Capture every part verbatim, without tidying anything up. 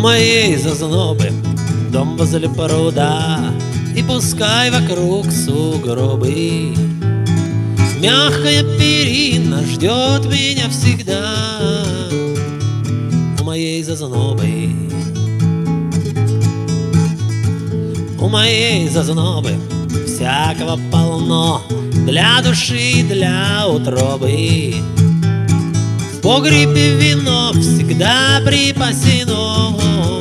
моей зазнобы дом возле пруда, и пускай вокруг сугробы. Мягкая перина ждет меня всегда у моей зазнобы. У моей зазнобы всякого полно для души и для утробы. В погребе вино всегда припасено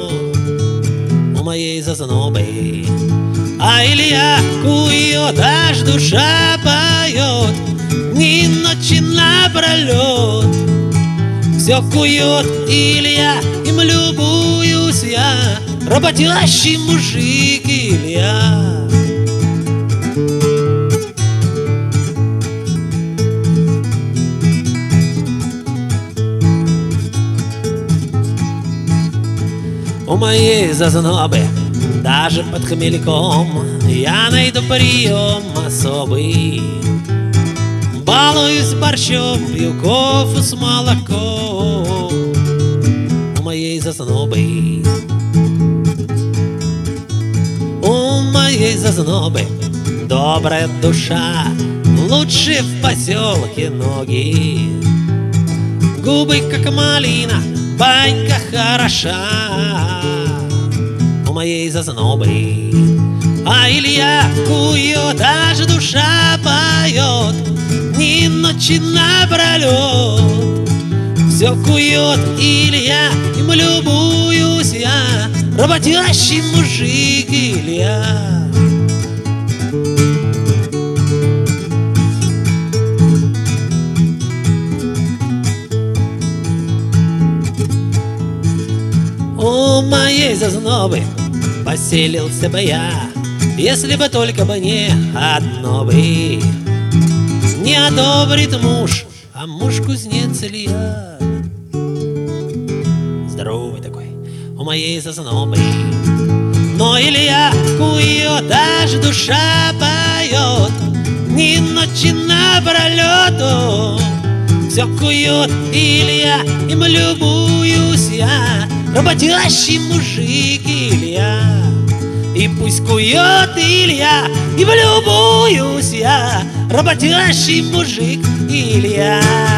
у моей зазнобы. А Илья кует, аж душа поет, дни ночи напролет. Все кует Илья, им любуюсь я, работящий мужик Илья. У моей зазнобы даже под хмельком я найду прием особый. Балуюсь борщом, пью кофе с молоком у моей зазнобы. У моей зазнобы добрая душа, лучше в поселке ноги. Губы как малина, банька хороша у моей зазнобы. А Илья кует, аж душа поет, дни ночи напролет. Все кует Илья, им любуюсь я, работящий мужик Илья. У моей зазнобы поселился бы я, если бы только бы не одно бы. Не одобрит муж, а муж кузнец Илья. Здоровый такой у моей зазнобы. Но Илья кует, аж душа поет, дни ночи напролет. Все кует Илья, им любуюсь я, работящий мужик Илья. И пусть кует Илья, и влюбуюсь я, работящий мужик Илья.